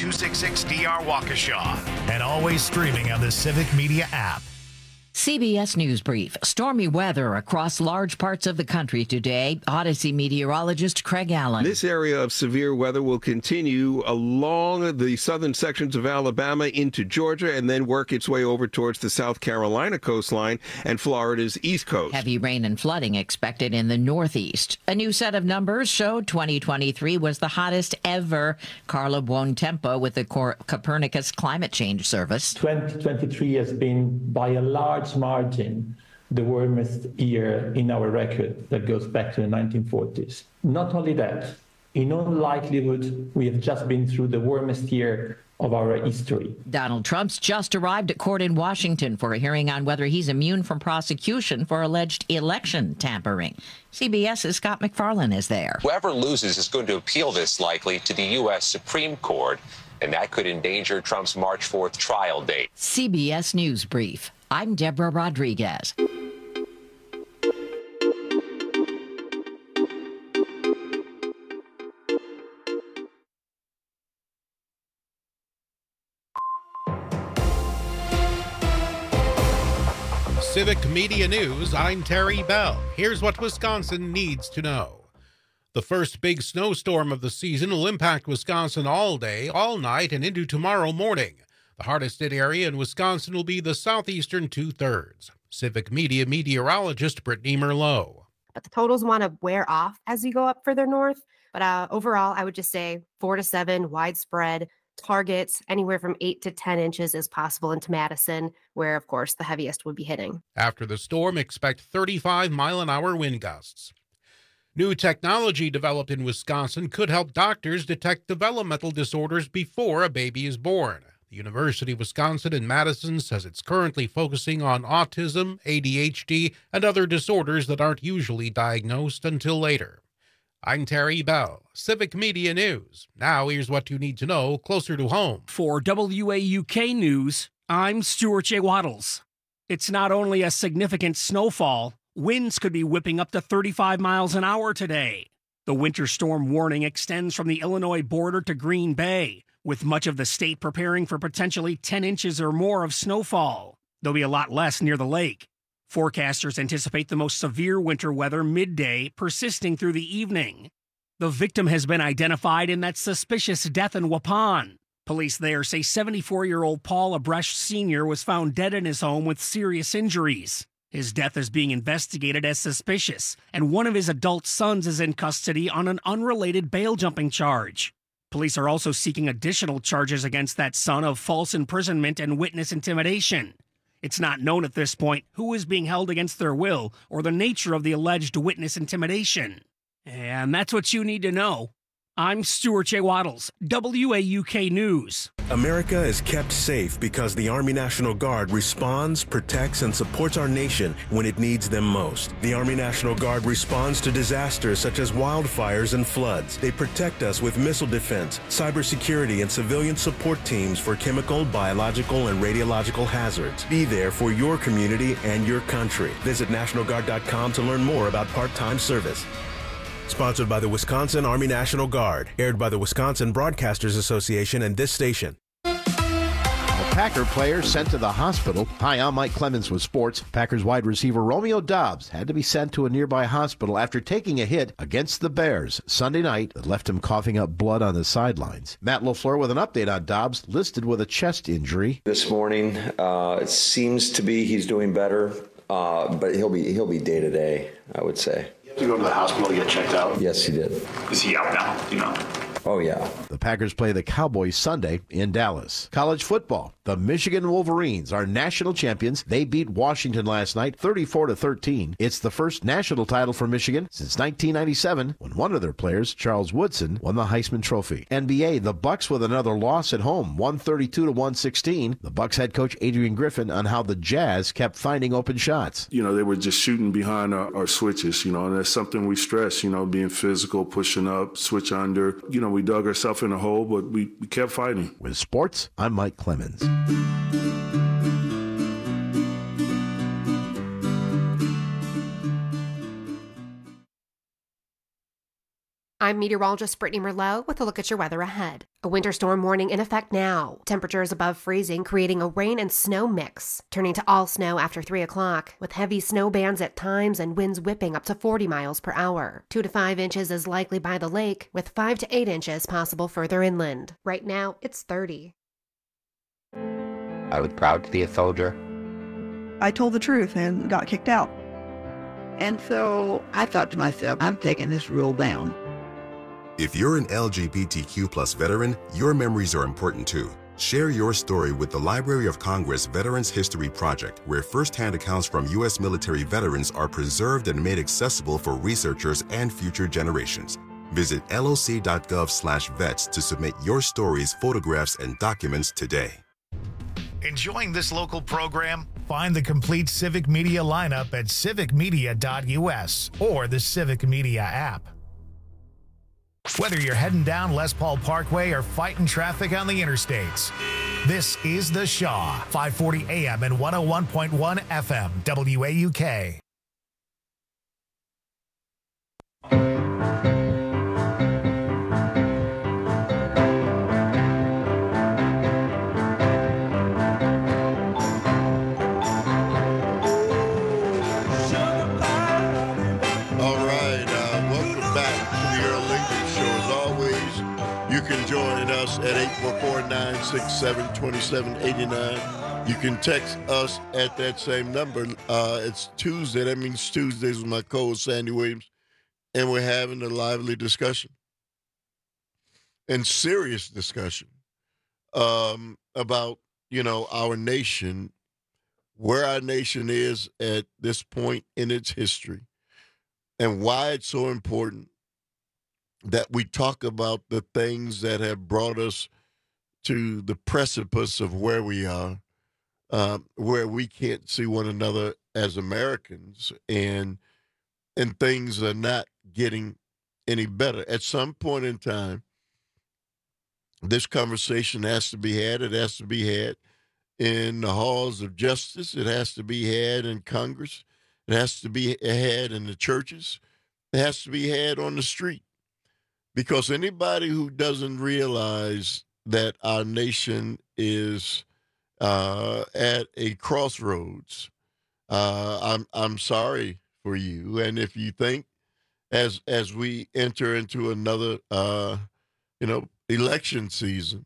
266DR Waukesha. And always streaming on the Civic Media app. CBS News Brief. Stormy weather across large parts of the country today. Odyssey meteorologist Craig Allen. This area of severe weather will continue along the southern sections of Alabama into Georgia and then work its way over towards the South Carolina coastline and Florida's east coast. Heavy rain and flooding expected in the northeast. A new set of numbers showed 2023 was the hottest ever. Carla Buontempo with the Copernicus Climate Change Service. 2023 has been by a large margin the warmest year in our record that goes back to the 1940s. Not only that, in all likelihood, we have just been through the warmest year of our history. Donald Trump's just arrived at court in Washington for a hearing on whether he's immune from prosecution for alleged election tampering. CBS's Scott McFarlane is there. Whoever loses is going to appeal this likely to the U.S. Supreme Court, and that could endanger Trump's March 4th trial date. CBS News Brief. I'm Deborah Rodriguez. Civic Media News, I'm Terry Bell. Here's what Wisconsin needs to know. The first big snowstorm of the season will impact Wisconsin all day, all night, and into tomorrow morning. The hardest hit area in Wisconsin will be the southeastern two-thirds. Civic Media meteorologist Brittany Merlot. But the totals want to wear off as you go up further north. But overall, I would just say 4 to 7 widespread. Targets anywhere from 8 to 10 inches is possible into Madison, where, of course, the heaviest would be hitting. After the storm, expect 35-mile-an-hour wind gusts. New technology developed in Wisconsin could help doctors detect developmental disorders before a baby is born. The University of Wisconsin in Madison says it's currently focusing on autism, ADHD, and other disorders that aren't usually diagnosed until later. I'm Terry Bell, Civic Media News. Now here's what you need to know closer to home. For WAUK News, I'm Stuart J. Waddles. It's not only a significant snowfall, winds could be whipping up to 35 miles an hour today. The winter storm warning extends from the Illinois border to Green Bay, with much of the state preparing for potentially 10 inches or more of snowfall. There'll be a lot less near the lake. Forecasters anticipate the most severe winter weather midday, persisting through the evening. The victim has been identified in that suspicious death in Waupun. Police there say 74-year-old Paul Abresh Sr. was found dead in his home with serious injuries. His death is being investigated as suspicious, and one of his adult sons is in custody on an unrelated bail jumping charge. Police are also seeking additional charges against that son of false imprisonment and witness intimidation. It's not known at this point who is being held against their will or the nature of the alleged witness intimidation. And that's what you need to know. I'm Stuart J. Waddles, WAUK News. America is kept safe because the Army National Guard responds, protects, and supports our nation when it needs them most. The Army National Guard responds to disasters such as wildfires and floods. They protect us with missile defense, cybersecurity, and civilian support teams for chemical, biological, and radiological hazards. Be there for your community and your country. Visit NationalGuard.com to learn more about part-time service. Sponsored by the Wisconsin Army National Guard. Aired by the Wisconsin Broadcasters Association and this station. A Packer player sent to the hospital. Hi, I'm Mike Clemens with sports. Packers wide receiver Romeo Doubs had to be sent to a nearby hospital after taking a hit against the Bears Sunday night that left him coughing up blood on the sidelines. Matt LaFleur with an update on Doubs, listed with a chest injury. This morning, it seems to be he's doing better, but he'll be day to day, I would say. Did you go to the hospital to get checked out? Yes, he did. Is he out now? Do you know? Oh, yeah. The Packers play the Cowboys Sunday in Dallas. College football. The Michigan Wolverines are national champions. They beat Washington last night, 34-13. It's the first national title for Michigan since 1997, when one of their players, Charles Woodson, won the Heisman Trophy. NBA, the Bucks with another loss at home, 132-116. The Bucks head coach Adrian Griffin on how the Jazz kept finding open shots. You know, they were just shooting behind our switches, you know, and that's something we stress, you know, being physical, pushing up, switch under. You know, we dug ourselves in a hole, but we kept fighting. With sports, I'm Mike Clemens. I'm meteorologist Brittany Merlot with a look at your weather ahead. A winter storm warning in effect now. Temperatures above freezing, creating a rain and snow mix, turning to all snow after 3 o'clock, with heavy snow bands at times and winds whipping up to 40 miles per hour. 2 to 5 inches is likely by the lake, with 5 to 8 inches possible further inland. Right now, it's 30. I was proud to be a soldier. I told the truth and got kicked out. And so I thought to myself, I'm taking this rule down. If you're an LGBTQ plus veteran, your memories are important too. Share your story with the Library of Congress Veterans History Project, where firsthand accounts from U.S. military veterans are preserved and made accessible for researchers and future generations. Visit loc.gov/vets to submit your stories, photographs, and documents today. Enjoying this local program? Find the complete Civic Media lineup at civicmedia.us or the Civic Media app. Whether you're heading down Les Paul Parkway or fighting traffic on the interstates, this is The Shaw, 540 AM and 101.1 FM, WAUK. Join us at 844-967-2789. You can text us at that same number. It's Tuesday. That means Tuesdays with my co-host Sandy Williams, and we're having a lively discussion and serious discussion about, our nation, where our nation is at this point in its history, and why it's so important that we talk about the things that have brought us to the precipice of where we are, where we can't see one another as Americans, and things are not getting any better. At some point in time, this conversation has to be had. It has to be had in the halls of justice. It has to be had in Congress. It has to be had in the churches. It has to be had on the street. Because anybody who doesn't realize that our nation is at a crossroads, I'm sorry for you. And if you think, as we enter into another, election season,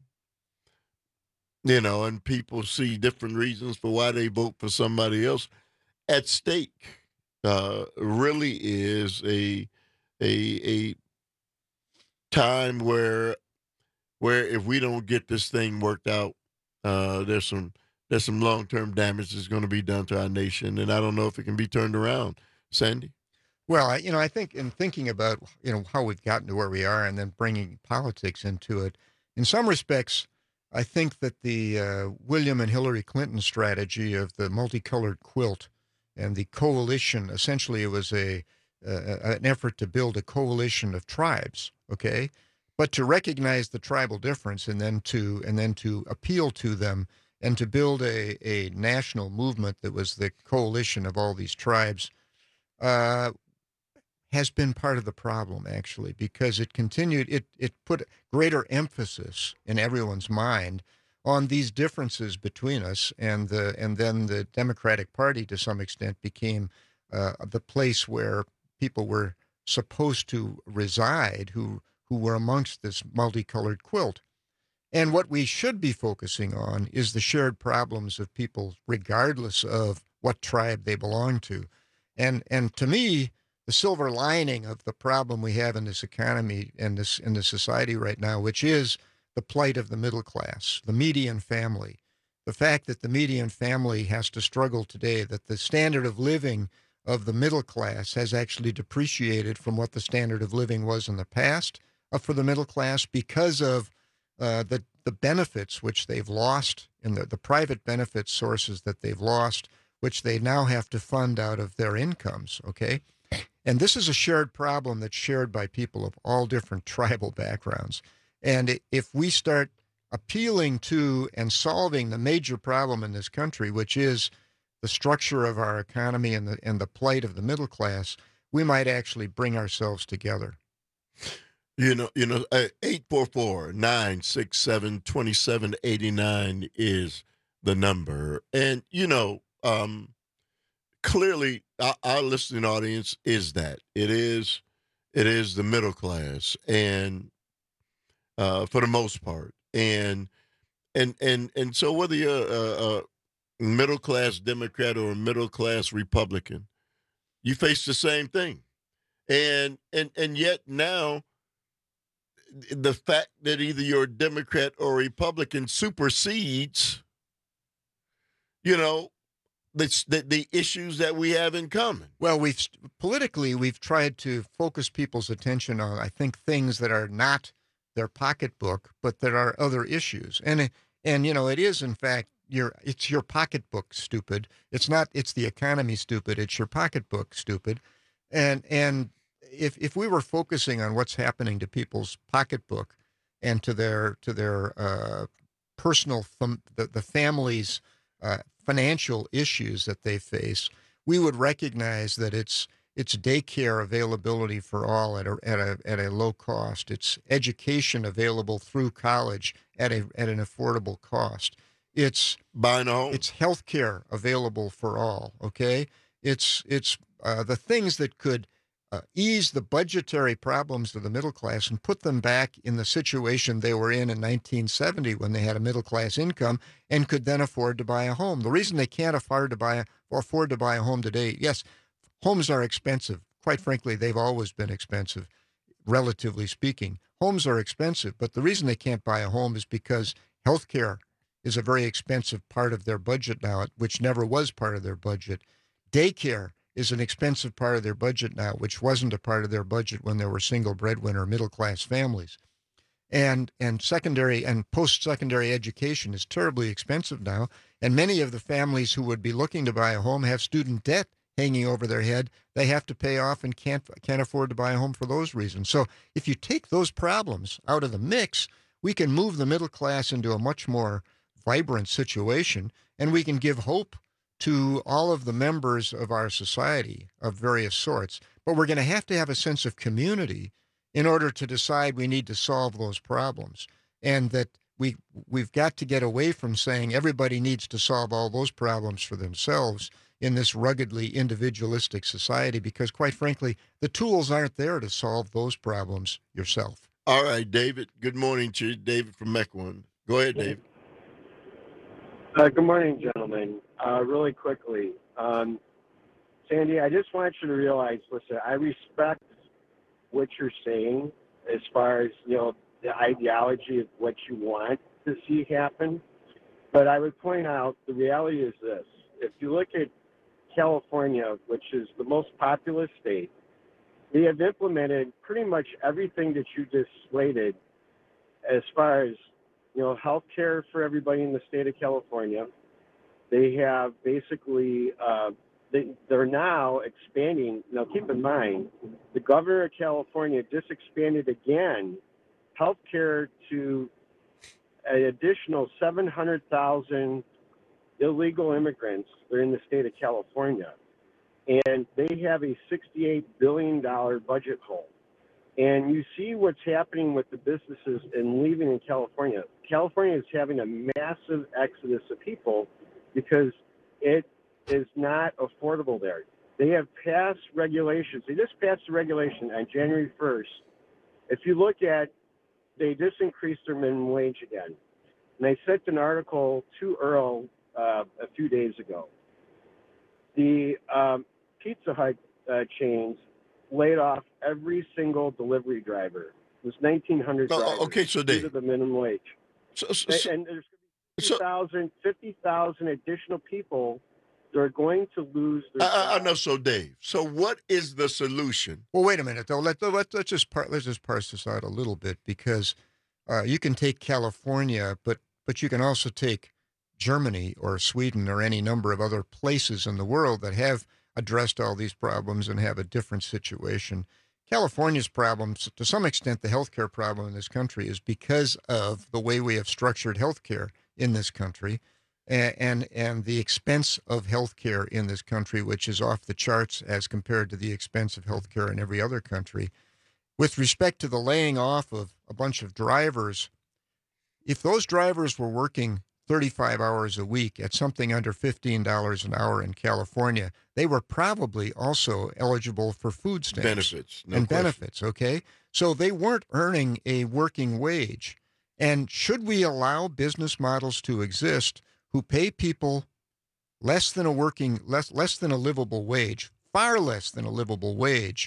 and people see different reasons for why they vote for somebody else, at stake really is a time where if we don't get this thing worked out, there's some long-term damage that's going to be done to our nation, and I don't know if it can be turned around. Sandy? Well, I think in thinking about, how we've gotten to where we are and then bringing politics into it, in some respects, I think that the William and Hillary Clinton strategy of the multicolored quilt and the coalition, essentially it was an effort to build a coalition of tribes, okay? But to recognize the tribal difference and then to appeal to them and to build a national movement that was the coalition of all these tribes has been part of the problem, actually, because it put greater emphasis in everyone's mind on these differences between us, and then the Democratic Party, to some extent, became the place where people were supposed to reside who were amongst this multicolored quilt. And what we should be focusing on is the shared problems of people, regardless of what tribe they belong to. And to me, the silver lining of the problem we have in this economy and in this society right now, which is the plight of the middle class, the median family, the fact that the median family has to struggle today, that the standard of living of the middle class has actually depreciated from what the standard of living was in the past for the middle class because of the benefits which they've lost and the private benefit sources that they've lost, which they now have to fund out of their incomes, okay? And this is a shared problem that's shared by people of all different tribal backgrounds. And if we start appealing to and solving the major problem in this country, which is the structure of our economy and the plight of the middle class, we might actually bring ourselves together. You know, 844-967-2789 is the number. And, clearly our listening audience is that. It is the middle class, and for the most part. And so whether you're a middle class Democrat or a middle class Republican, you face the same thing. And yet now, the fact that either you're a Democrat or a Republican supersedes, the issues that we have in common. Well, we've tried to focus people's attention on, I think, things that are not their pocketbook, but that are other issues. And it is, in fact, it's your pocketbook, stupid. It's the economy, stupid. It's your pocketbook, stupid. And if we were focusing on what's happening to people's pocketbook and to their personal, the family's financial issues that they face, we would recognize that it's daycare availability for all at a low cost. It's education available through college at an affordable cost. It's buying a home. It's health care available for all. Okay, it's the things that could ease the budgetary problems of the middle class and put them back in the situation they were in 1970 when they had a middle class income and could then afford to buy a home. The reason they can't afford to buy a home today, yes, homes are expensive. Quite frankly, they've always been expensive, relatively speaking. Homes are expensive, but the reason they can't buy a home is because health care is a very expensive part of their budget now, which never was part of their budget. Daycare is an expensive part of their budget now, which wasn't a part of their budget when there were single breadwinner middle-class families. And secondary and post-secondary education is terribly expensive now, and many of the families who would be looking to buy a home have student debt hanging over their head they have to pay off and can't afford to buy a home for those reasons. So if you take those problems out of the mix, we can move the middle class into a much more vibrant situation, and we can give hope to all of the members of our society of various sorts. But we're going to have a sense of community in order to decide we need to solve those problems, and that we've got to get away from saying everybody needs to solve all those problems for themselves in this ruggedly individualistic society, because quite frankly, the tools aren't there to solve those problems yourself. All right, David. Good morning to you. David from Mequon. Go ahead, David. Good morning, gentlemen. Really quickly, Sandy, I just want you to realize, listen, I respect what you're saying as far as, the ideology of what you want to see happen. But I would point out the reality is this. If you look at California, which is the most populous state, they have implemented pretty much everything that you just slated as far as, health care for everybody in the state of California. They have basically, they're now expanding. Now, keep in mind, the governor of California just expanded again health care to an additional 700,000 illegal immigrants that are in the state of California. And they have a $68 billion budget hole. And you see what's happening with the businesses and leaving in California. California is having a massive exodus of people because it is not affordable there. They have passed regulations. They just passed a regulation on January 1st. If you look at, they just increased their minimum wage again. And I sent an article to Earl a few days ago. The Pizza Hut chains laid off every single delivery driver. It was 1,900 drivers due to the minimum wage. And there's going to be 50,000 additional people that are going to lose their jobs. I know, so Dave. So what is the solution? Well, wait a minute, though. Let's just parse this out a little bit, because you can take California, but you can also take Germany or Sweden or any number of other places in the world that have addressed all these problems and have a different situation. California's problems, to some extent, the healthcare problem in this country is because of the way we have structured healthcare in this country, and the expense of healthcare in this country, which is off the charts as compared to the expense of healthcare in every other country. with respect to the laying off of a bunch of drivers, if those drivers were working 35 hours a week at something under $15 an hour in California, they were probably also eligible for food stamps. Benefits. No and question. benefits, okay? So they weren't earning a working wage. And should we allow business models to exist who pay people less than a livable wage, far less than a livable wage?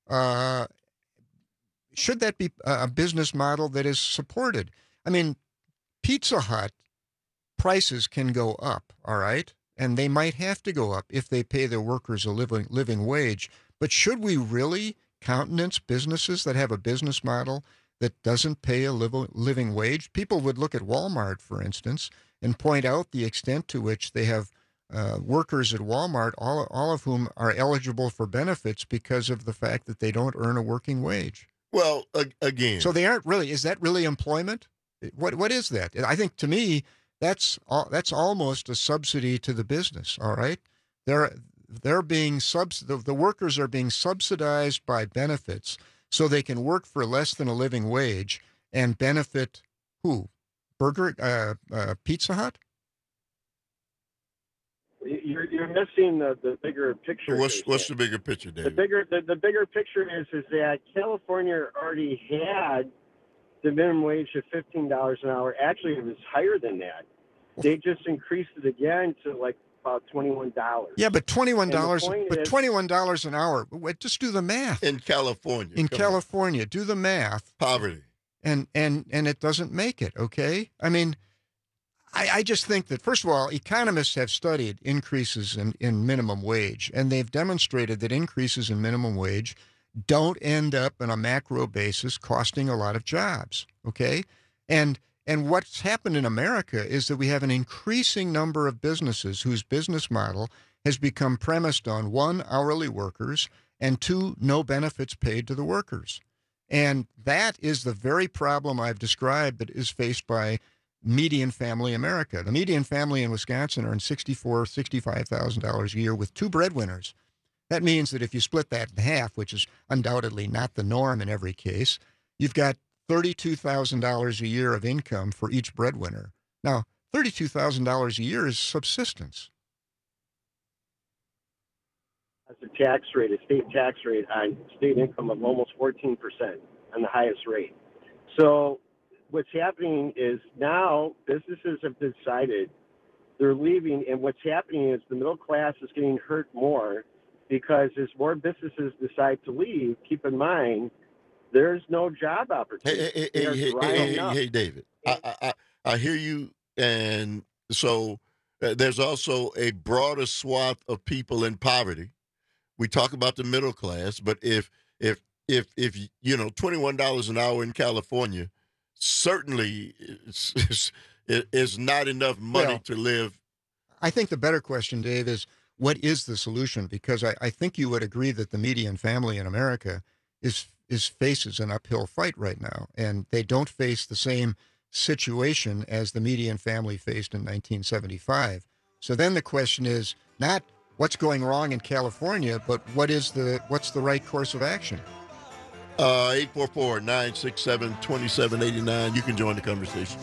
Should that be a business model that is supported? I mean, Pizza Hut prices can go up, all right? And they might have to go up if they pay their workers a living wage. But should we really countenance businesses that have a business model that doesn't pay a living wage? People would look at Walmart, for instance, and point out the extent to which they have workers at Walmart, all of whom are eligible for benefits because of the fact that they don't earn a working wage. Well, again. So they aren't really, is that really employment? What is that? I think, to me, that's almost a subsidy to the business, all right? They're being the workers are being subsidized by benefits so they can work for less than a living wage and benefit who? Pizza Hut? You're missing the bigger picture. What's the bigger picture, David? The bigger picture is that California already had the minimum wage of $15 an hour. Actually, it was higher than that. They just increased it again to like about $21. Yeah, but $21 an hour. Just do the math. In California. Do the math. Poverty. And it doesn't make it, okay? I mean, I just think that, first of all, economists have studied increases in minimum wage, and they've demonstrated that increases in minimum wage don't end up on a macro basis costing a lot of jobs, okay? And what's happened in America is that we have an increasing number of businesses whose business model has become premised on 1, hourly workers, and 2, no benefits paid to the workers. And that is the very problem I've described that is faced by median family America. The median family in Wisconsin earns $64,000, $65,000 a year with 2 breadwinners. That means that if you split that in half, which is undoubtedly not the norm in every case, you've got $32,000 a year of income for each breadwinner. Now, $32,000 a year is subsistence. That's a state tax rate on state income of almost 14% on the highest rate. So what's happening is now businesses have decided they're leaving, and what's happening is the middle class is getting hurt more because as more businesses decide to leave, keep in mind, there's no job opportunity. Hey, David, I hear you. And so there's also a broader swath of people in poverty. We talk about the middle class, but if $21 an hour in California certainly is not enough money to live. I think the better question, Dave, is what is the solution? Because I think you would agree that the median family in America faces an uphill fight right now, and they don't face the same situation as the median family faced in 1975. So then the question is not what's going wrong in California, but what's the right course of action? 844-967-2789. You can join the conversation.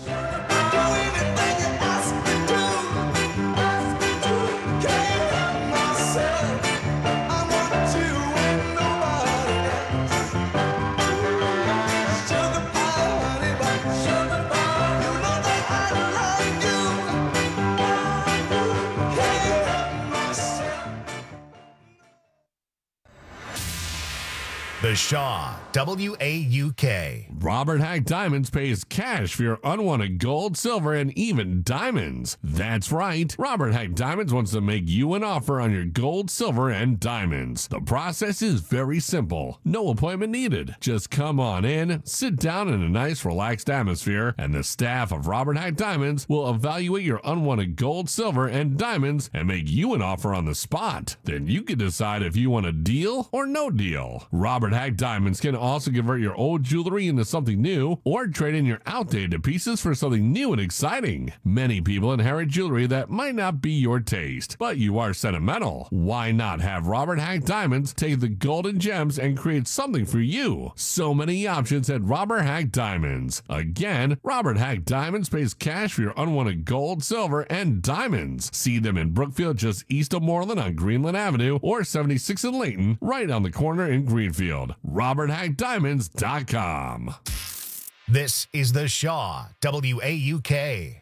The Shaw, WAUK. Robert Hack Diamonds pays cash for your unwanted gold, silver, and even diamonds. That's right. Robert Hack Diamonds wants to make you an offer on your gold, silver, and diamonds. The process is very simple. No appointment needed. Just come on in, sit down in a nice, relaxed atmosphere, and the staff of Robert Hack Diamonds will evaluate your unwanted gold, silver, and diamonds and make you an offer on the spot. Then you can decide if you want a deal or no deal. Robert Hack Hack Diamonds can also convert your old jewelry into something new or trade in your outdated pieces for something new and exciting. Many people inherit jewelry that might not be your taste, but you are sentimental. Why not have Robert Hack Diamonds take the golden gems and create something for you? So many options at Robert Hack Diamonds. Again, Robert Hack Diamonds pays cash for your unwanted gold, silver, and diamonds. See them in Brookfield, just east of Moreland on Greenland Avenue, or 76 in Layton, right on the corner in Greenfield. RobertHackDiamonds.com. This is the Shaw, WAUK.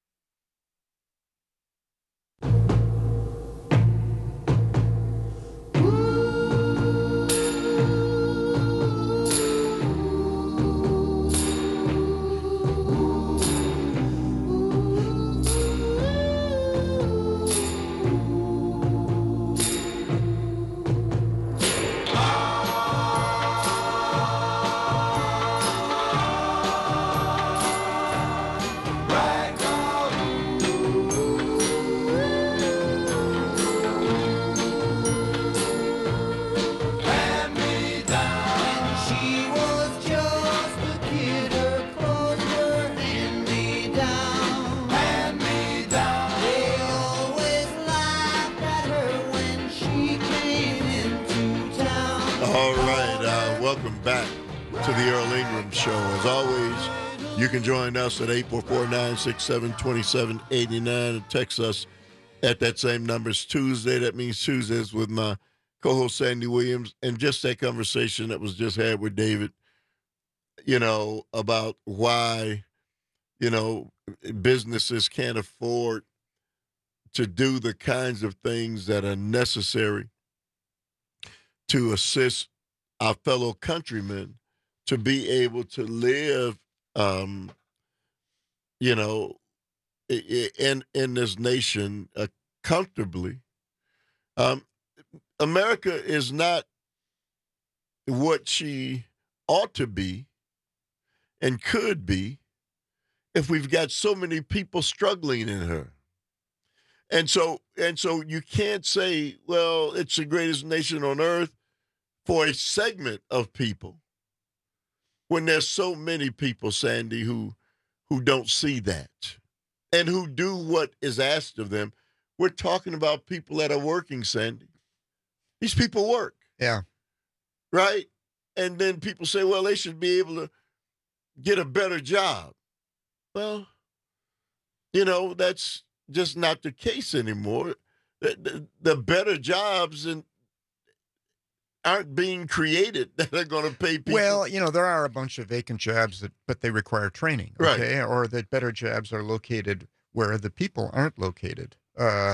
Back to the Earl Ingram Show. As always, you can join us at 844-967-2789 and text us at that same number. It's Tuesday. That means Tuesdays with my co-host Sandy Williams. And just that conversation that was just had with David, about why, businesses can't afford to do the kinds of things that are necessary to assist our fellow countrymen to be able to live, in this nation comfortably. America is not what she ought to be and could be if we've got so many people struggling in her. And so you can't say, well, it's the greatest nation on earth for a segment of people, when there's so many people, Sandy, who don't see that and who do what is asked of them. We're talking about people that are working, Sandy. These people work. Yeah. Right? And then people say, well, they should be able to get a better job. Well, that's just not the case anymore. The better jobs aren't being created that are going to pay people. Well, there are a bunch of vacant jobs but they require training, okay? Right. Or that better jobs are located where the people aren't located. I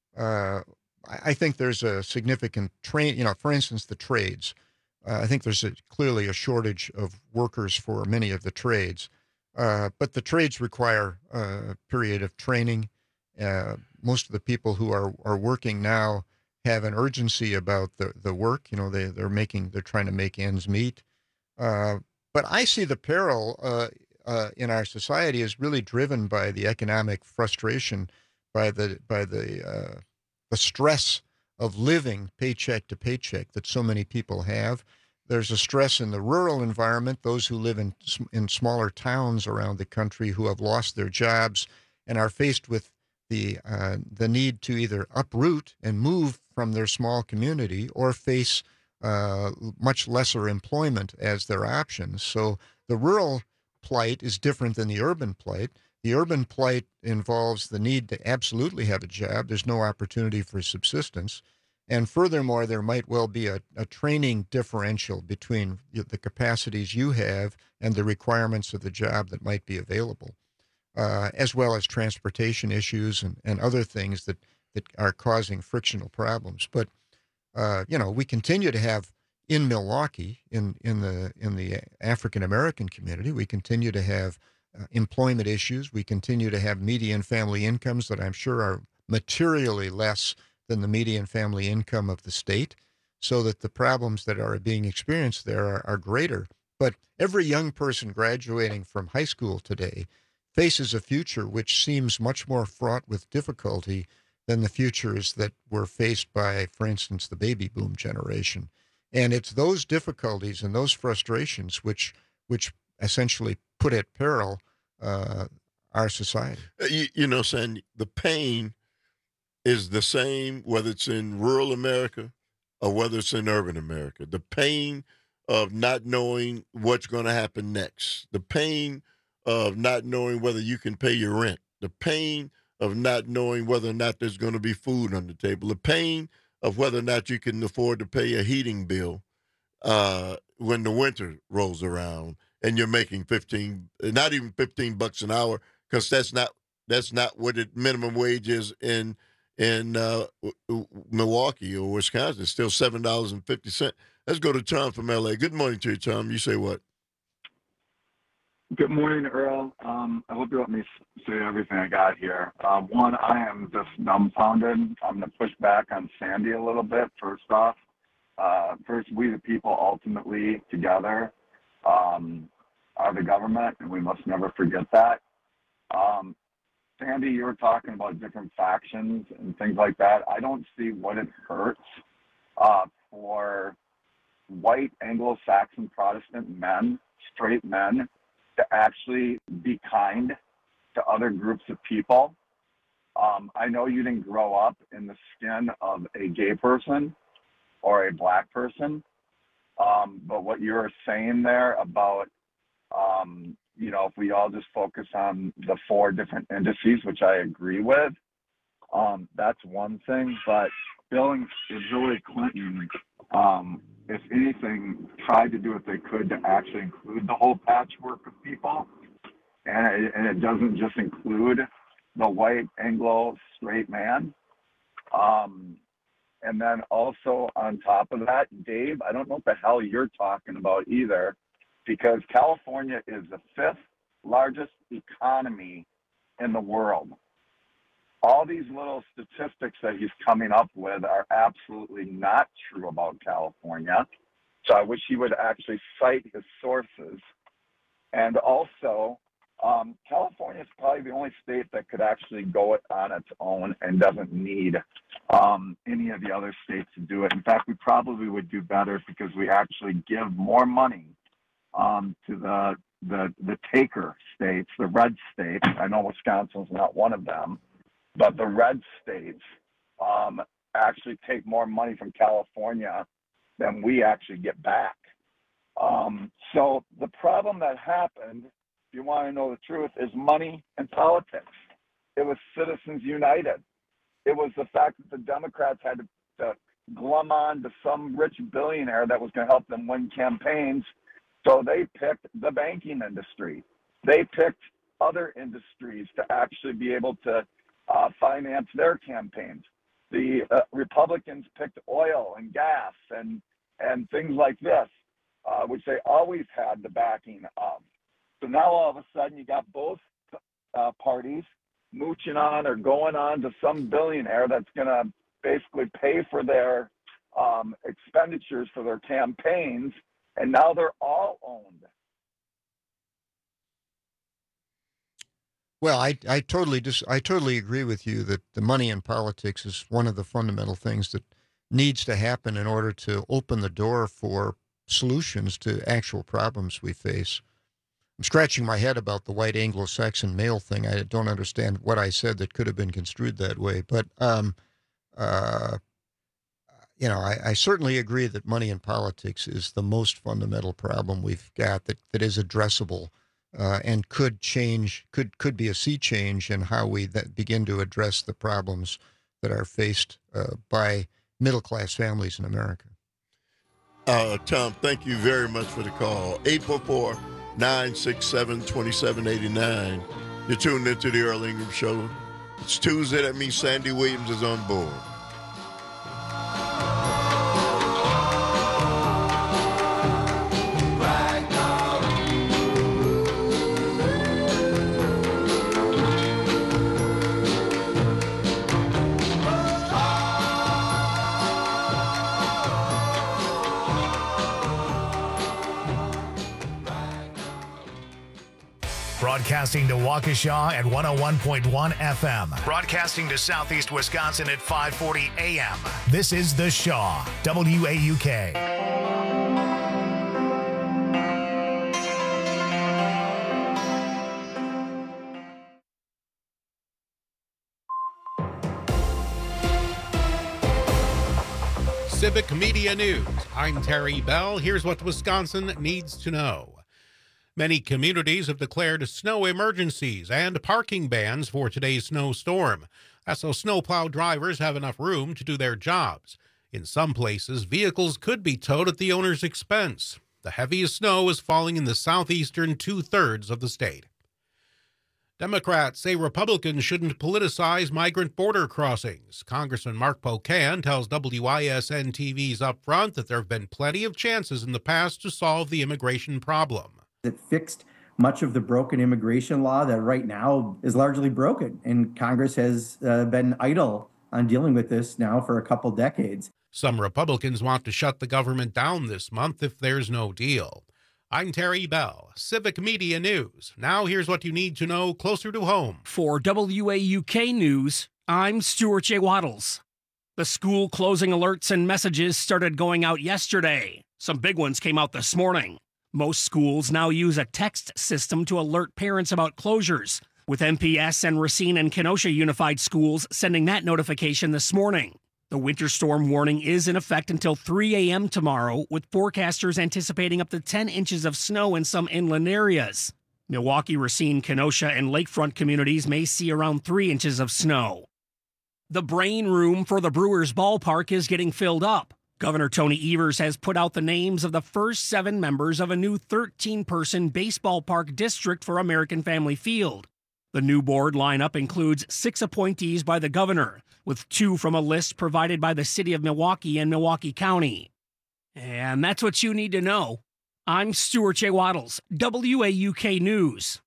think there's a significant for instance, the trades. I think there's clearly a shortage of workers for many of the trades. But the trades require a period of training. Most of the people who are working now have an urgency about the work. They're trying to make ends meet. But I see the peril in our society is really driven by the economic frustration, by the stress of living paycheck to paycheck that so many people have. There's a stress in the rural environment, those who live in smaller towns around the country who have lost their jobs and are faced with the need to either uproot and move from their small community or face much lesser employment as their options. So the rural plight is different than the urban plight. The urban plight involves the need to absolutely have a job. There's no opportunity for subsistence. And furthermore, there might well be a training differential between the capacities you have and the requirements of the job that might be available. As well as transportation issues and other things that are causing frictional problems. But, we continue to have in Milwaukee, in the African-American community, we continue to have employment issues. We continue to have median family incomes that I'm sure are materially less than the median family income of the state, so that the problems that are being experienced there are greater. But every young person graduating from high school today faces a future which seems much more fraught with difficulty than the futures that were faced by, for instance, the baby boom generation. And it's those difficulties and those frustrations which essentially put at peril our society. You know, Sandy, the pain is the same whether it's in rural America or whether it's in urban America. The pain of not knowing what's going to happen next. The pain of not knowing whether you can pay your rent. The pain of not knowing whether or not there's going to be food on the table. The pain of whether or not you can afford to pay a heating bill when the winter rolls around and you're making not even $15 an hour, because that's not what minimum wage is in Milwaukee or Wisconsin. It's still $7.50. Let's go to Tom from LA. Good morning to you, Tom. You say what? Good morning, Earl. I hope you let me say everything I got here. One, I am just dumbfounded. I'm going to push back on Sandy a little bit, first off. First, we the people ultimately together are the government, and we must never forget that. Sandy, you were talking about different factions and things like that. I don't see what it hurts for white Anglo-Saxon Protestant men, straight men, to actually be kind to other groups of people. I know you didn't grow up in the skin of a gay person or a black person, but what you're saying there about, if we all just focus on the 4 different indices, which I agree with, that's one thing. But Hillary Clinton, if anything, tried to do what they could to actually include the whole patchwork of people. And it doesn't just include the white Anglo straight man. And then also on top of that, Dave, I don't know what the hell you're talking about either, because California is the 5th largest economy in the world. All these little statistics that he's coming up with are absolutely not true about California. So I wish he would actually cite his sources. And also, California is probably the only state that could actually go it on its own and doesn't need any of the other states to do it. In fact, we probably would do better because we actually give more money to the taker states, the red states. I know Wisconsin's not one of them, but the red states actually take more money from California than we actually get back. So the problem that happened, if you want to know the truth, is money and politics. It was Citizens United. It was the fact that the Democrats had to glom on to some rich billionaire that was going to help them win campaigns. So they picked the banking industry. They picked other industries to actually be able to finance their campaigns. The Republicans picked oil and gas and things like this, which they always had the backing of. So now all of a sudden you got both parties mooching on or going on to some billionaire that's going to basically pay for their expenditures for their campaigns, and now they're all owned. Well, I totally agree with you that the money in politics is one of the fundamental things that needs to happen in order to open the door for solutions to actual problems we face. I'm scratching my head about the white Anglo-Saxon male thing. I don't understand what I said that could have been construed that way. But, I certainly agree that money in politics is the most fundamental problem we've got that is addressable and could change, could be a sea change in how we begin to address the problems that are faced by middle-class families in America. Tom, thank you very much for the call. 844-967-2789. You're tuned into the Earl Ingram Show. It's Tuesday. That means Sandy Williams is on board. Broadcasting to Waukesha at 101.1 FM. Broadcasting to Southeast Wisconsin at 540 AM. This is The Shaw, WAUK. Civic Media News. I'm Terry Bell. Here's what Wisconsin needs to know. Many communities have declared snow emergencies and parking bans for today's snowstorm. That's so snowplow drivers have enough room to do their jobs. In some places, vehicles could be towed at the owner's expense. The heaviest snow is falling in the southeastern two-thirds of the state. Democrats say Republicans shouldn't politicize migrant border crossings. Congressman Mark Pocan tells WISN-TV's Upfront that there have been plenty of chances in the past to solve the immigration problem. It fixed much of the broken immigration law that right now is largely broken, and Congress has been idle on dealing with this now for a couple decades. Some Republicans want to shut the government down this month if there's no deal. I'm Terry Bell, Civic Media News. Now here's what you need to know closer to home. For WAUK News, I'm Stuart J. Waddles. The school closing alerts and messages started going out yesterday. Some big ones came out this morning. Most schools now use a text system to alert parents about closures, with MPS and Racine and Kenosha Unified Schools sending that notification this morning. The winter storm warning is in effect until 3 a.m. tomorrow, with forecasters anticipating up to 10 inches of snow in some inland areas. Milwaukee, Racine, Kenosha, and lakefront communities may see around 3 inches of snow. The brain room for the Brewers ballpark is getting filled up. Governor Tony Evers has put out the names of the first 7 members of a new 13-person baseball park district for American Family Field. The new board lineup includes 6 appointees by the governor, with 2 from a list provided by the city of Milwaukee and Milwaukee County. And that's what you need to know. I'm Stuart J. Waddles, WAUK News.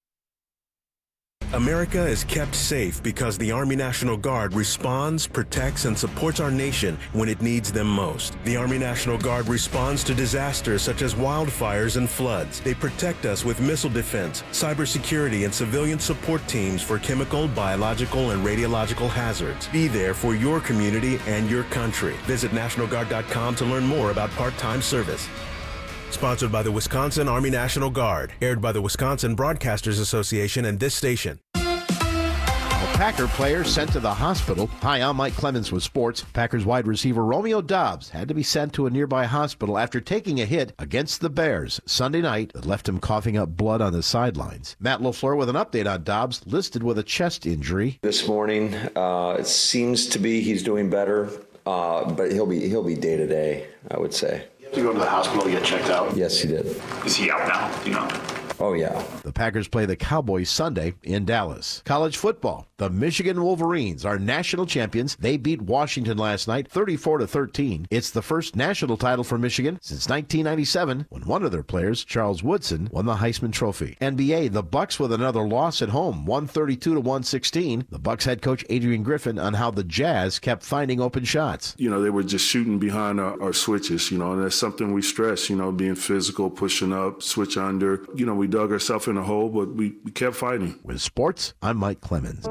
America is kept safe because the Army National Guard responds, protects, and supports our nation when it needs them most. The Army National Guard responds to disasters such as wildfires and floods. They protect us with missile defense, cybersecurity, and civilian support teams for chemical, biological, and radiological hazards. Be there for your community and your country. Visit NationalGuard.com to learn more about part-time service. Sponsored by the Wisconsin Army National Guard. Aired by the Wisconsin Broadcasters Association and this station. A Packer player sent to the hospital. Hi, I'm Mike Clemens with sports. Packers wide receiver Romeo Doubs had to be sent to a nearby hospital after taking a hit against the Bears Sunday night that left him coughing up blood on the sidelines. Matt LaFleur with an update on Doubs, listed with a chest injury. This morning, it seems to be he's doing better, but he'll be day to day, I would say. To go to the hospital to get checked out? Yes, he did. Is he out now? Do you know? Oh, yeah. The Packers play the Cowboys Sunday in Dallas. College football. The Michigan Wolverines are national champions. They beat Washington last night, 34-13. It's the first national title for Michigan since 1997, when one of their players, Charles Woodson, won the Heisman Trophy. NBA, the Bucks with another loss at home, 132-116. The Bucks head coach Adrian Griffin on how the Jazz kept finding open shots. You know, they were just shooting behind our switches, you know, and that's something we stress, you know, being physical, pushing up, switch under. You know, we dug ourselves in a hole, but we kept fighting. With sports, I'm Mike Clemens.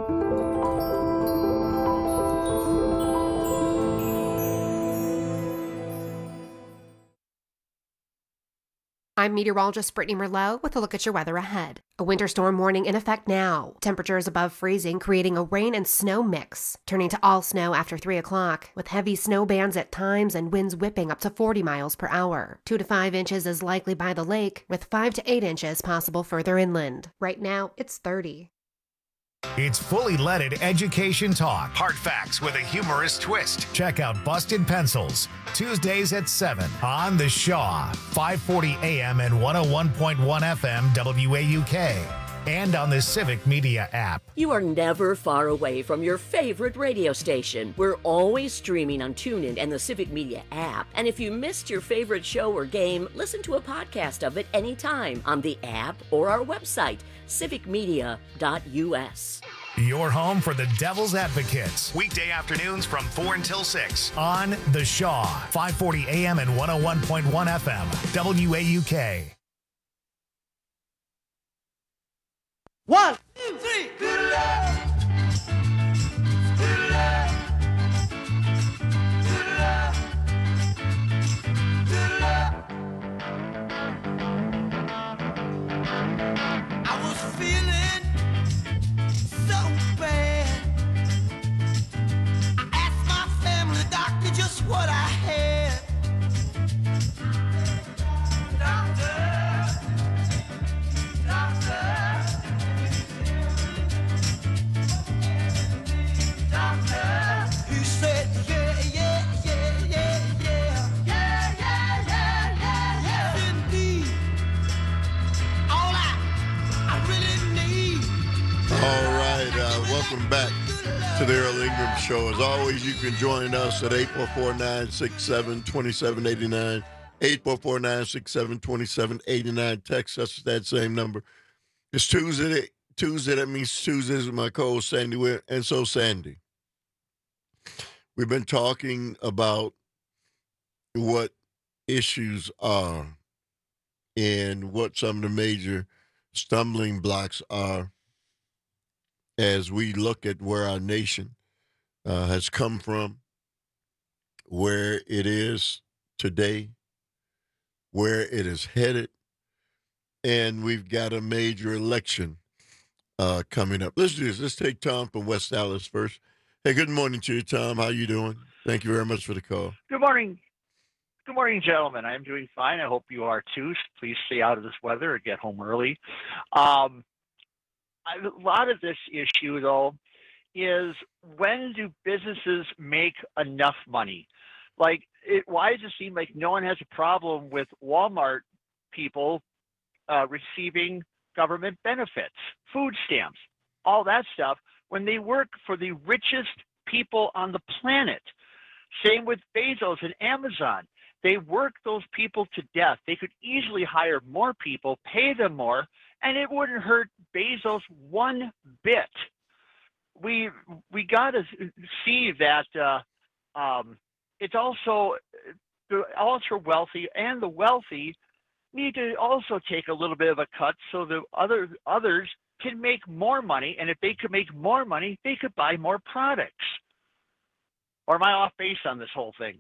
I'm meteorologist Brittany Merlot with a look at your weather ahead. A winter storm warning in effect now. Temperatures above freezing, creating a rain and snow mix, turning to all snow after 3 o'clock, with heavy snow bands at times and winds whipping up to 40 miles per hour. 2 to 5 inches is likely by the lake, with 5 to 8 inches possible further inland. Right now, it's 30. It's fully leaded education talk. Hard facts with a humorous twist. Check out Busted Pencils, Tuesdays at 7 on The Shaw, 540 AM and 101.1 FM WAUK. And on the Civic Media app. You are never far away from your favorite radio station. We're always streaming on TuneIn and the Civic Media app. And if you missed your favorite show or game, listen to a podcast of it anytime on the app or our website, civicmedia.us. Your home for the Devil's Advocates. Weekday afternoons from 4 until 6 on The Shaw, 540 AM and 101.1 FM WAUK. 1, 2, 3, good luck. Good luck. Good luck. Good luck. I was feeling so bad. I asked my family doctor just what I had. welcome back to the Earl Ingram Show. As always, you can join us at 844-967-2789. 844-967-2789. Text us at that same number. It's Tuesday. That means Tuesdays with my co-host Sandy Wynn. And so, Sandy, we've been talking about what issues are and what some of the major stumbling blocks are as we look at where our nation has come from, where it is today, where it is headed, and we've got a major election coming up. Let's do this. Let's take Tom from West Dallas first. Hey, good morning to you, Tom. How you doing? Thank you very much for the call. Good morning. Good morning, gentlemen. I'm doing fine. I hope you are too. Please stay out of this weather and get home early. A lot of this issue, though, is when do businesses make enough money? Like, why does it seem like no one has a problem with Walmart people receiving government benefits, food stamps, all that stuff, when they work for the richest people on the planet? Same with Bezos and Amazon. They work those people to death. They could easily hire more people, pay them more, and it wouldn't hurt Bezos one bit. We got to see that it's also the ultra wealthy and the wealthy need to also take a little bit of a cut so the others can make more money. And if they could make more money, they could buy more products. Or am I off base on this whole thing?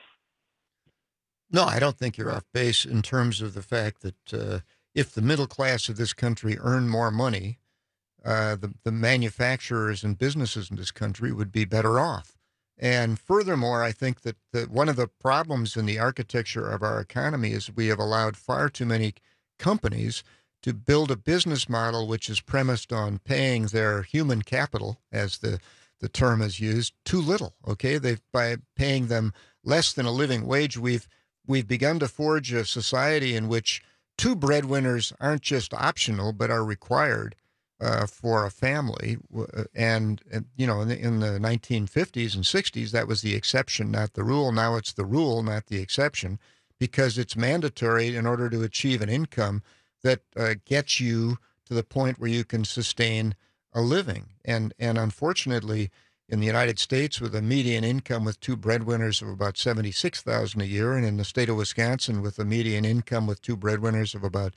No, I don't think you're off base in terms of the fact that if the middle class of this country earned more money, the manufacturers and businesses in this country would be better off. And furthermore, I think that one of the problems in the architecture of our economy is we have allowed far too many companies to build a business model which is premised on paying their human capital, as the term is used, too little. Okay, by paying them less than a living wage, we've begun to forge a society in which two breadwinners aren't just optional but are required for a family. And you know, in the 1950s and 60s, that was the exception, not the rule. Now it's the rule, not the exception, because it's mandatory in order to achieve an income that gets you to the point where you can sustain a living. And unfortunately, in the United States, with a median income with two breadwinners of about $76,000 a year, and in the state of Wisconsin with a median income with two breadwinners of about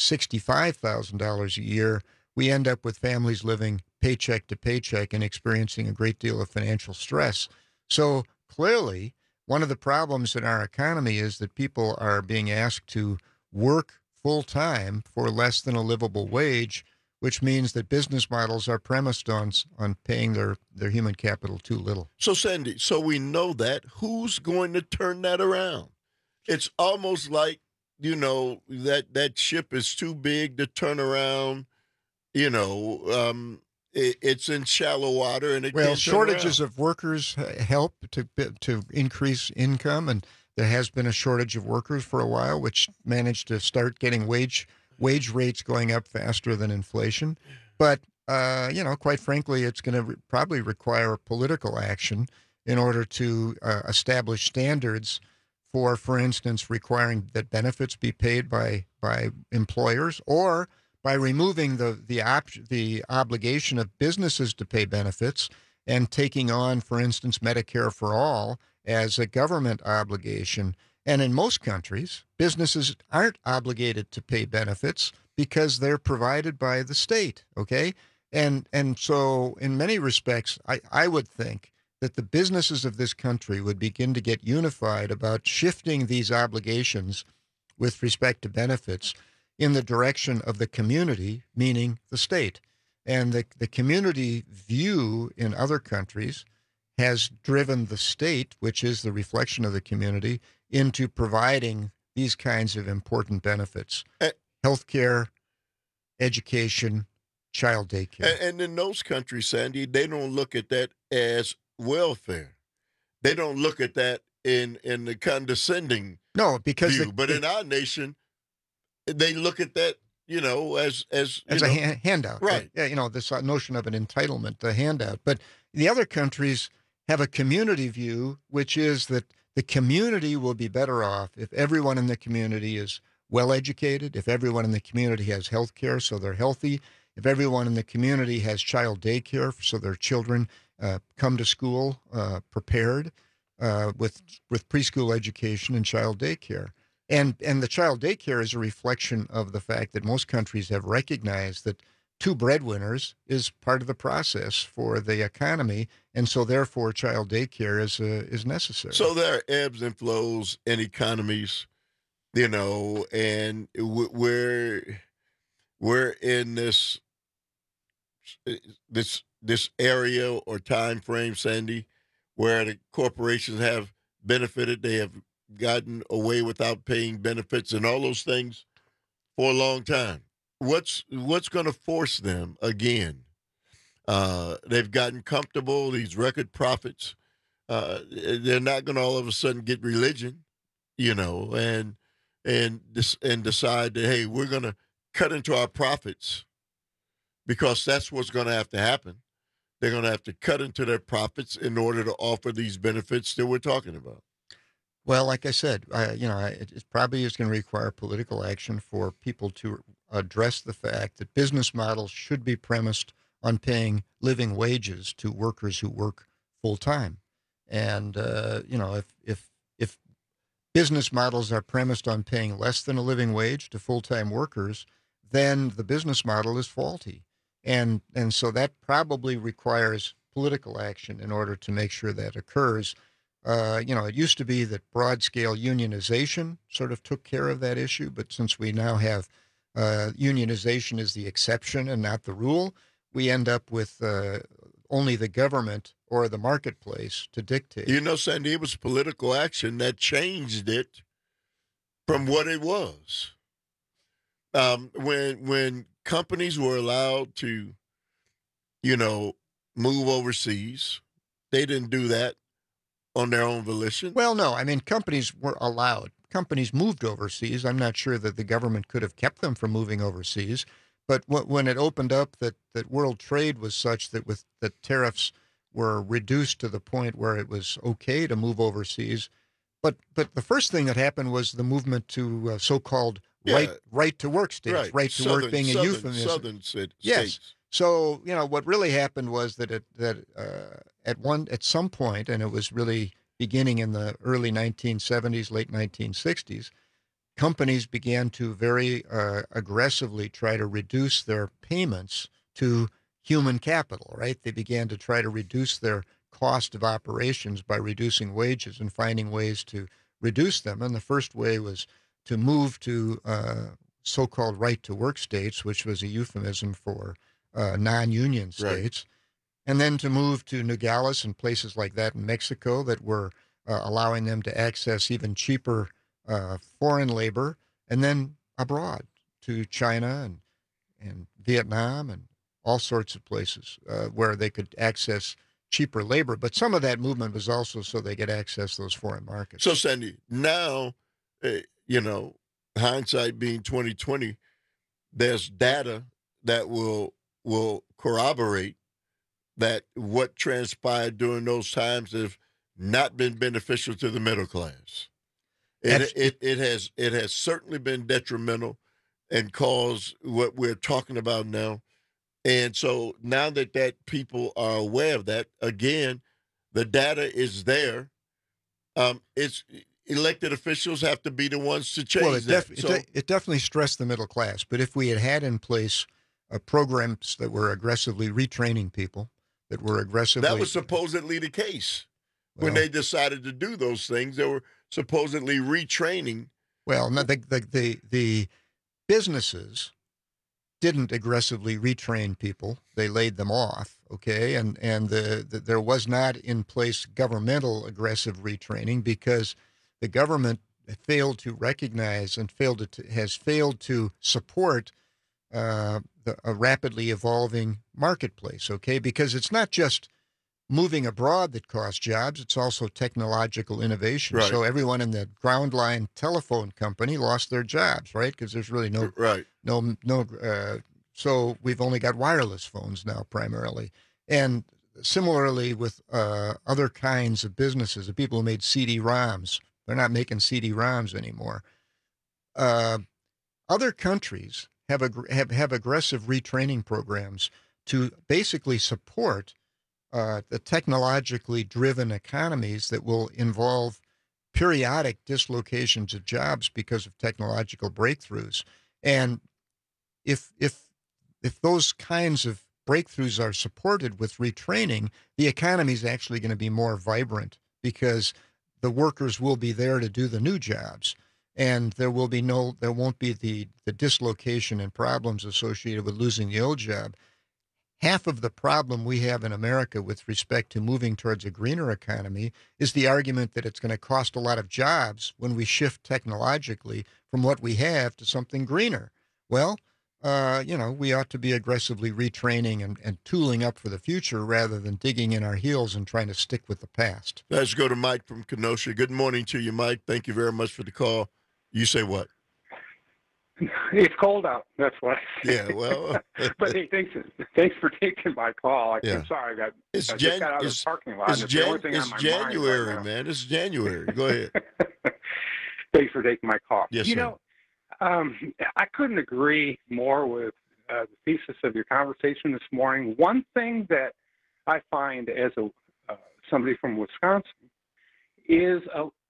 $65,000 a year, we end up with families living paycheck to paycheck and experiencing a great deal of financial stress. So clearly, one of the problems in our economy is that people are being asked to work full-time for less than a livable wage, which means that business models are premised on paying their human capital too little. So, Sandy, so we know that. Who's going to turn that around? It's almost like, you know, that ship is too big to turn around. You know, it's in shallow water, and shortages of workers help to increase income, and there has been a shortage of workers for a while, which managed to start getting wage rates going up faster than inflation. But you know, quite frankly, it's going to probably require political action in order to establish standards for instance, requiring that benefits be paid by employers, or by removing the obligation of businesses to pay benefits and taking on, for instance, Medicare for all as a government obligation. And in most countries, businesses aren't obligated to pay benefits because they're provided by the state, okay? And so in many respects, I would think that the businesses of this country would begin to get unified about shifting these obligations with respect to benefits in the direction of the community, meaning the state. And the community view in other countries has driven the state, which is the reflection of the community, into providing these kinds of important benefits. Healthcare, education, child daycare. And in those countries, Sandy, they don't look at that as welfare. They don't look at that in the condescending view. But in our nation, they look at that as a handout, right? Yeah, this notion of an entitlement, a handout. But the other countries have a community view, which is that the community will be better off if everyone in the community is well educated, if everyone in the community has health care so they're healthy, if everyone in the community has child daycare so their children come to school prepared with preschool education and child daycare. And the child daycare is a reflection of the fact that most countries have recognized that two breadwinners is part of the process for the economy, and so therefore child daycare is necessary. So there are ebbs and flows in economies, and we're in this area or time frame, Sandy, where the corporations have benefited. They have gotten away without paying benefits and all those things for a long time. What's going to force them again? They've gotten comfortable, these record profits. They're not going to all of a sudden get religion, and decide that, hey, we're going to cut into our profits, because that's what's going to have to happen. They're going to have to cut into their profits in order to offer these benefits that we're talking about. Well, like I said, it probably is going to require political action for people to address the fact that business models should be premised on paying living wages to workers who work full time. And, if business models are premised on paying less than a living wage to full-time workers, then the business model is faulty. And so that probably requires political action in order to make sure that occurs. It used to be that broad-scale unionization sort of took care of that issue, but since we now have unionization is the exception and not the rule, we end up with only the government or the marketplace to dictate. Sandy, it was political action that changed it from what it was. When companies were allowed to, move overseas, they didn't do that on their own volition? Well, no. I mean, companies were allowed. Companies moved overseas. I'm not sure that the government could have kept them from moving overseas. But when it opened up that world trade was such that that tariffs were reduced to the point where it was okay to move overseas. But the first thing that happened was the movement to so-called right to work states. Right to work being a euphemism. Southern states. Yes. So, what really happened was that at some point, and it was really beginning in the early 1970s, late 1960s, companies began to very aggressively try to reduce their payments to human capital, right? They began to try to reduce their cost of operations by reducing wages and finding ways to reduce them. And the first way was to move to so-called right-to-work states, which was a euphemism for non-union states, and then to move to Nogales and places like that in Mexico that were allowing them to access even cheaper foreign labor, and then abroad to China and Vietnam and all sorts of places where they could access cheaper labor. But some of that movement was also so they could access those foreign markets. So, Sandy, now, hindsight being 2020, there's data that will corroborate that what transpired during those times have not been beneficial to the middle class. It has certainly been detrimental and caused what we're talking about now. And so now that people are aware of that, again, the data is there. It's elected officials have to be the ones to change it definitely stressed the middle class. But if we had in place programs that were aggressively retraining people, that was supposedly the case. When they decided to do those things, they were supposedly retraining. Well, no, the businesses didn't aggressively retrain people; they laid them off. Okay, and there was not in place governmental aggressive retraining because the government failed to recognize and has failed to support a rapidly evolving marketplace. Okay, because it's not just moving abroad that costs jobs. It's also technological innovation. Right. So everyone in the ground line telephone company lost their jobs, right? Because there's really no so we've only got wireless phones now primarily. And similarly with other kinds of businesses, the people who made CD-ROMs, they're not making CD-ROMs anymore. Other countries have aggressive retraining programs to basically support the technologically driven economies that will involve periodic dislocations of jobs because of technological breakthroughs. And if those kinds of breakthroughs are supported with retraining, the economy is actually going to be more vibrant because the workers will be there to do the new jobs. And there won't be the dislocation and problems associated with losing the old job. Half of the problem we have in America with respect to moving towards a greener economy is the argument that it's going to cost a lot of jobs when we shift technologically from what we have to something greener. Well, we ought to be aggressively retraining and tooling up for the future rather than digging in our heels and trying to stick with the past. Let's go to Mike from Kenosha. Good morning to you, Mike. Thank you very much for the call. You say what? It's cold out. That's what I say. Yeah, well. But hey, thanks for taking my call. I'm sorry. I just got out of the parking lot. It's January, man. It's January. Go ahead. Thanks for taking my call. Yes, sir. I couldn't agree more with the thesis of your conversation this morning. One thing that I find as somebody from Wisconsin is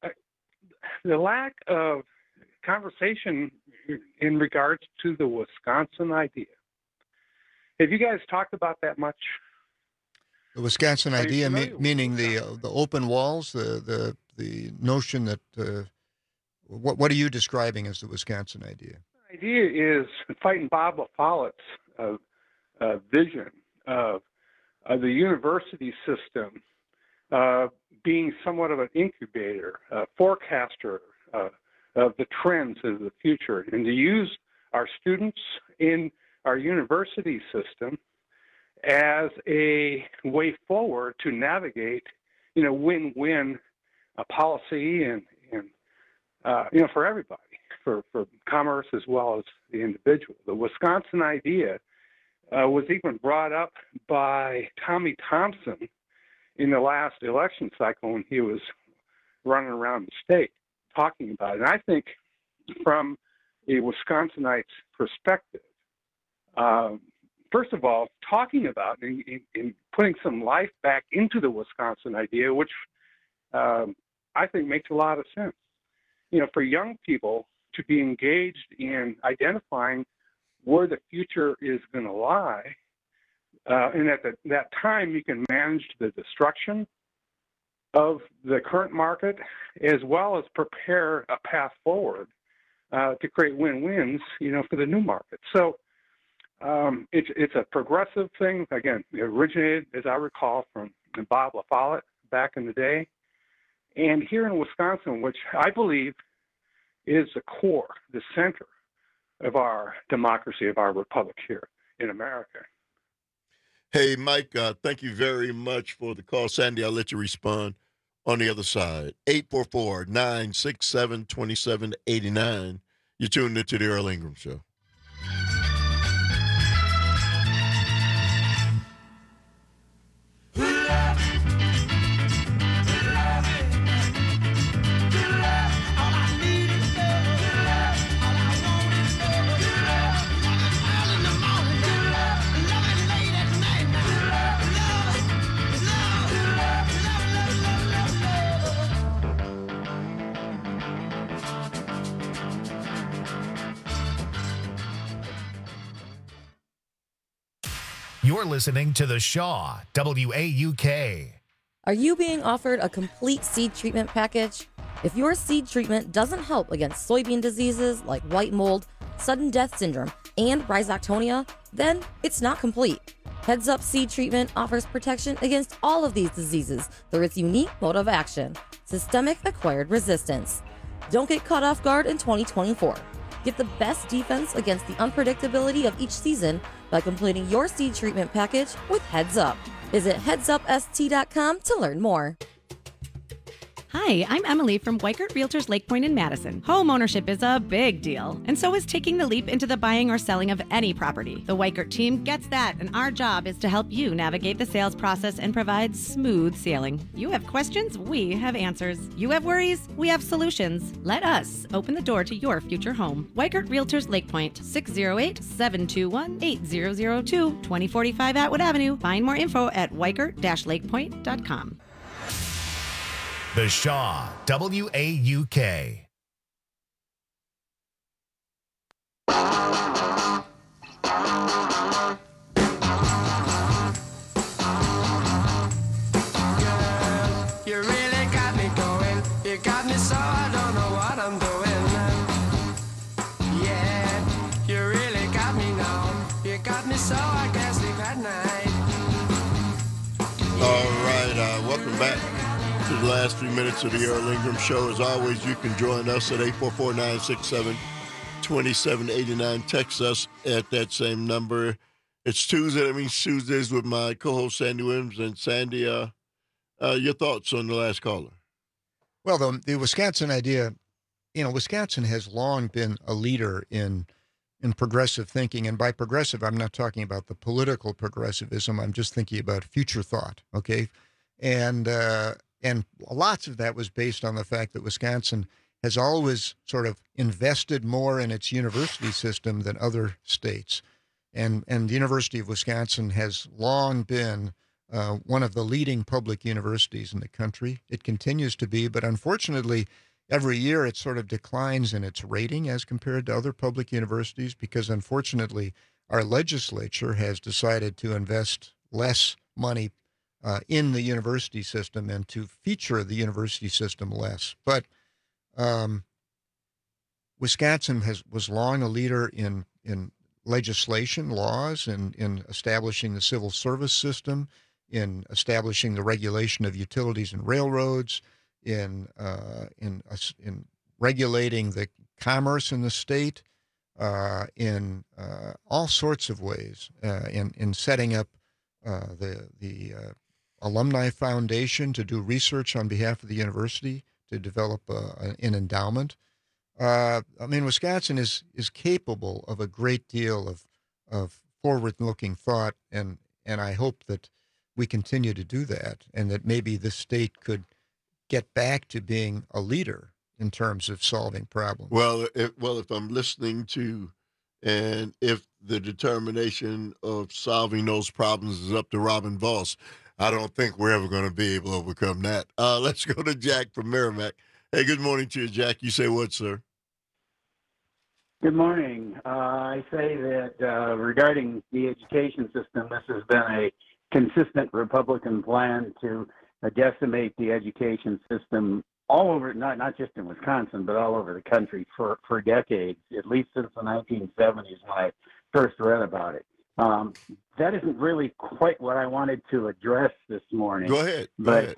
the lack of conversation in regards to the Wisconsin idea. Have you guys talked about that much? The Wisconsin idea, meaning the open walls, the notion that what are you describing as the Wisconsin idea? The idea is fighting Bob LaFollette's vision of the university system being somewhat of an incubator, a forecaster of the trends of the future, and to use our students in our university system as a way forward to navigate, win-win policy and for everybody, for commerce as well as the individual. The Wisconsin idea was even brought up by Tommy Thompson in the last election cycle when he was running around the state talking about it. And I think from a Wisconsinite's perspective, first of all, talking about and putting some life back into the Wisconsin idea, which I think makes a lot of sense. For young people to be engaged in identifying where the future is going to lie, and at that time you can manage the destruction of the current market as well as prepare a path forward to create win-wins, for the new market. So it's a progressive thing. Again, it originated, as I recall, from Bob LaFollette back in the day. And here in Wisconsin, which I believe is the core, the center of our democracy, of our republic here in America. Hey, Mike, thank you very much for the call. Sandy, I'll let you respond on the other side. 844-967-2789. You're tuned into the Earl Ingram Show. You're listening to The Shaw, WAUK. Are you being offered a complete seed treatment package? If your seed treatment doesn't help against soybean diseases like white mold, sudden death syndrome, and rhizoctonia, then it's not complete. Heads Up Seed Treatment offers protection against all of these diseases through its unique mode of action, systemic acquired resistance. Don't get caught off guard in 2024. Get the best defense against the unpredictability of each season by completing your seed treatment package with Heads Up. Visit headsupst.com to learn more. Hi, I'm Emily from Weikert Realtors Lake Point in Madison. Home ownership is a big deal, and so is taking the leap into the buying or selling of any property. The Weikert team gets that, and our job is to help you navigate the sales process and provide smooth sailing. You have questions, we have answers. You have worries, we have solutions. Let us open the door to your future home. Weikert Realtors Lake Point, 608-721-8002, 2045 Atwood Avenue. Find more info at weikert-lakepoint.com. The Shaw, WAUK. You really got me going. You got me so I don't know what I'm doing. Yeah, you really got me now. You got me so I can't sleep at night. All right, welcome back to the last 3 minutes of the Earl Ingram Show. As always, you can join us at 844-967-2789. Text us at that same number. It's Tuesday. That means Tuesdays with my co-host Sandy Williams. And Sandy, your thoughts on the last caller? Well, the Wisconsin idea, Wisconsin has long been a leader in progressive thinking. And by progressive, I'm not talking about the political progressivism. I'm just thinking about future thought, okay? And lots of that was based on the fact that Wisconsin has always sort of invested more in its university system than other states. And the University of Wisconsin has long been one of the leading public universities in the country. It continues to be, but unfortunately, every year it sort of declines in its rating as compared to other public universities because, unfortunately, our legislature has decided to invest less money in the university system and to feature the university system less. But Wisconsin was long a leader in legislation, laws, in establishing the civil service system, in establishing the regulation of utilities and railroads, in regulating the commerce in the state, in all sorts of ways, in setting up the Alumni Foundation to do research on behalf of the university, to develop an endowment. Wisconsin is capable of a great deal of forward-looking thought, and I hope that we continue to do that, and that maybe the state could get back to being a leader in terms of solving problems. Well, if I'm listening to, and if the determination of solving those problems is up to Robin Voss, I don't think we're ever going to be able to overcome that. Let's go to Jack from Merrimack. Hey, good morning to you, Jack. You say what, sir? Good morning. I say that regarding the education system, this has been a consistent Republican plan to decimate the education system all over, not just in Wisconsin, but all over the country for decades, at least since the 1970s when I first read about it. That isn't really quite what I wanted to address this morning. Go ahead.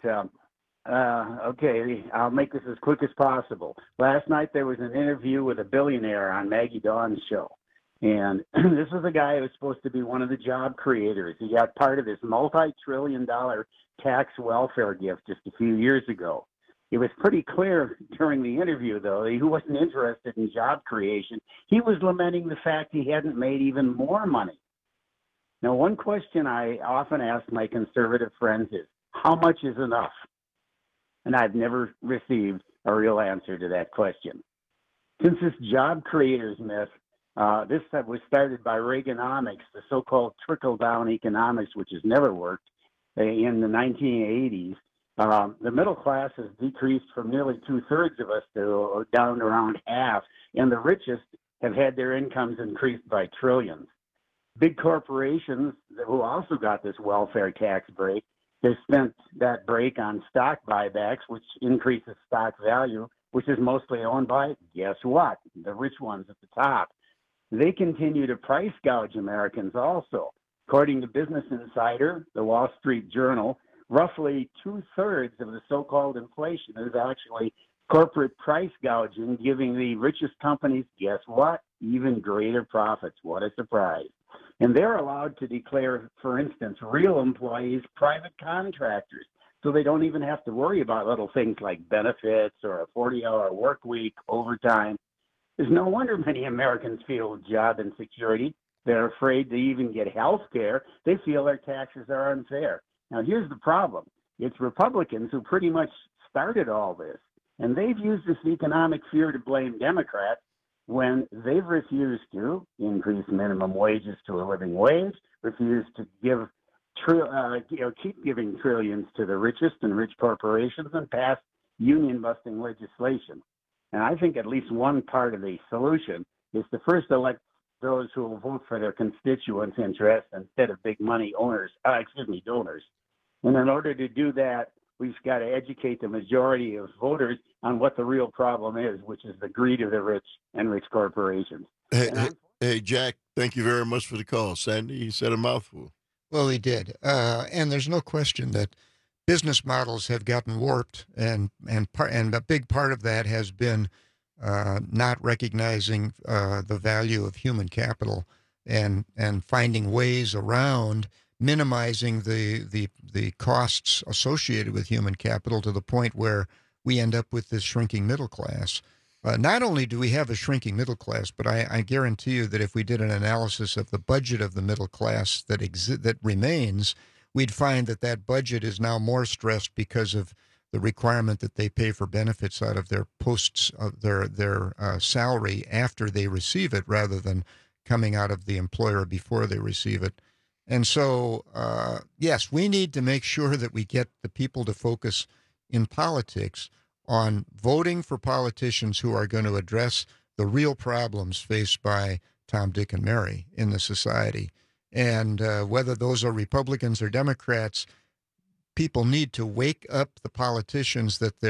Okay, I'll make this as quick as possible. Last night there was an interview with a billionaire on Maggie Dawn's show. And this is a guy who was supposed to be one of the job creators. He got part of this multi-trillion-dollar tax welfare gift just a few years ago. It was pretty clear during the interview, though, that he wasn't interested in job creation. He was lamenting the fact he hadn't made even more money. Now, one question I often ask my conservative friends is, how much is enough? And I've never received a real answer to that question. Since this job creators myth, this was started by Reaganomics, the so-called trickle-down economics, which has never worked, in the 1980s. The middle class has decreased from nearly two-thirds of us to down around half, and the richest have had their incomes increased by trillions. Big corporations who also got this welfare tax break, they spent that break on stock buybacks, which increases stock value, which is mostly owned by, guess what, the rich ones at the top. They continue to price gouge Americans also. According to Business Insider, the Wall Street Journal, roughly two-thirds of the so-called inflation is actually corporate price gouging, giving the richest companies, guess what? Even greater profits. What a surprise. And they're allowed to declare, for instance, real employees private contractors. So they don't even have to worry about little things like benefits or a 40-hour work week, overtime. There's no wonder many Americans feel job insecurity. They're afraid to even get health care. They feel their taxes are unfair. Now, here's the problem. It's Republicans who pretty much started all this. And they've used this economic fear to blame Democrats when they've refused to increase minimum wages to a living wage, refused to give keep giving trillions to the richest and rich corporations, and pass union-busting legislation. And I think at least one part of the solution is to first elect those who will vote for their constituents' interests instead of big money donors. And in order to do that, we've got to educate the majority of voters on what the real problem is, which is the greed of the rich and rich corporations. Hey, Jack, thank you very much for the call. Sandy, he said a mouthful. Well, he did. And there's no question that business models have gotten warped, and a big part of that has been not recognizing the value of human capital and finding ways around minimizing the costs associated with human capital to the point where we end up with this shrinking middle class. Not only do we have a shrinking middle class, but I guarantee you that if we did an analysis of the budget of the middle class that remains, we'd find that budget is now more stressed because of the requirement that they pay for benefits out of their posts of their salary after they receive it, rather than coming out of the employer before they receive it. And so, yes, we need to make sure that we get the people to focus in politics on voting for politicians who are going to address the real problems faced by Tom, Dick, and Mary in the society. And whether those are Republicans or Democrats, people need to wake up the politicians that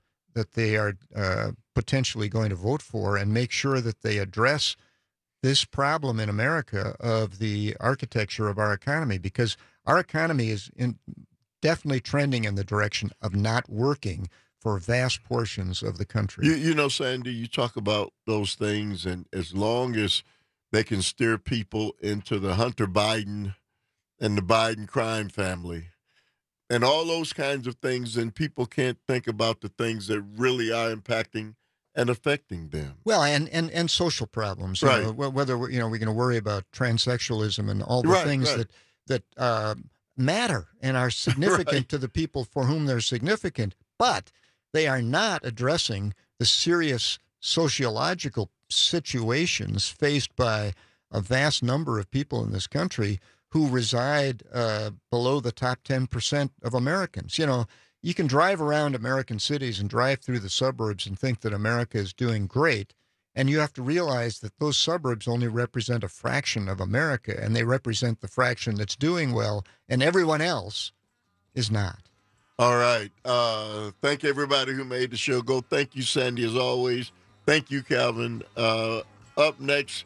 they are potentially going to vote for, and make sure that they address this problem in America of the architecture of our economy, because our economy is definitely trending in the direction of not working for vast portions of the country. You know, Sandy, you talk about those things, and as long as they can steer people into the Hunter Biden and the Biden crime family and all those kinds of things, then people can't think about the things that really are impacting and affecting them. Well, and social problems, right? Whether we're going to worry about transsexualism and all the things that matter and are significant to the people for whom they're significant, but they are not addressing the serious sociological situations faced by a vast number of people in this country who reside below the top 10% of Americans. You know, you can drive around American cities and drive through the suburbs and think that America is doing great, and you have to realize that those suburbs only represent a fraction of America, and they represent the fraction that's doing well, and everyone else is not. All right. Thank everybody who made the show go. Thank you, Sandy, as always. Thank you, Calvin. Up next,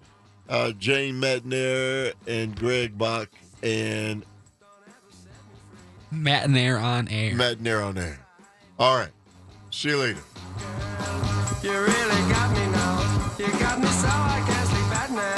Jane Matenaer and Greg Bach and Matenaer on air. Matenaer on air. All right. See you later. You really got me now. You got me so I can't sleep at night.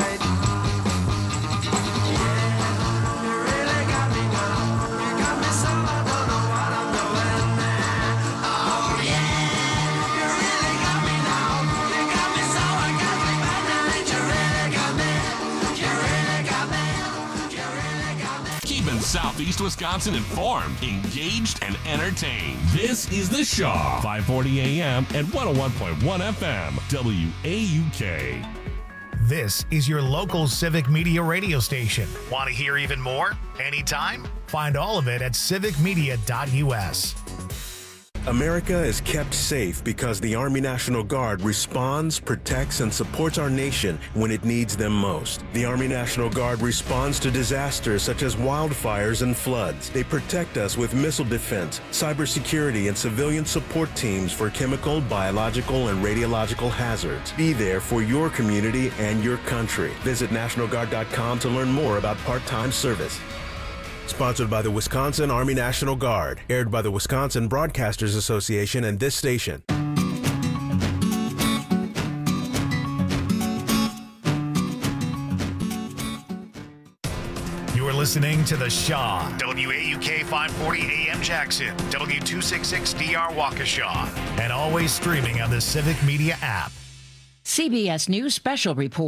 Yeah, you really got me now. You got me so I don't know what I'm doing. Oh yeah, you really got me now. You got me so I can't sleep at night. You really got me. You really got me. You really got me. Keeping Southeast Wisconsin informed, engaged, and entertained. This is The Shaw, 540 AM and 101.1 FM, WAUK. This is your local civic media radio station. Want to hear even more? Anytime? Find all of it at civicmedia.us. America is kept safe because the Army National Guard responds, protects, and supports our nation when it needs them most. The Army National Guard responds to disasters such as wildfires and floods. They protect us with missile defense, cybersecurity, and civilian support teams for chemical, biological, and radiological hazards. Be there for your community and your country. Visit NationalGuard.com to learn more about part-time service. Sponsored by the Wisconsin Army National Guard. Aired by the Wisconsin Broadcasters Association and this station. listening to The Shaw. WAUK 540 AM Jackson, W266DR Waukesha, and always streaming on the Civic Media app. CBS News Special Report.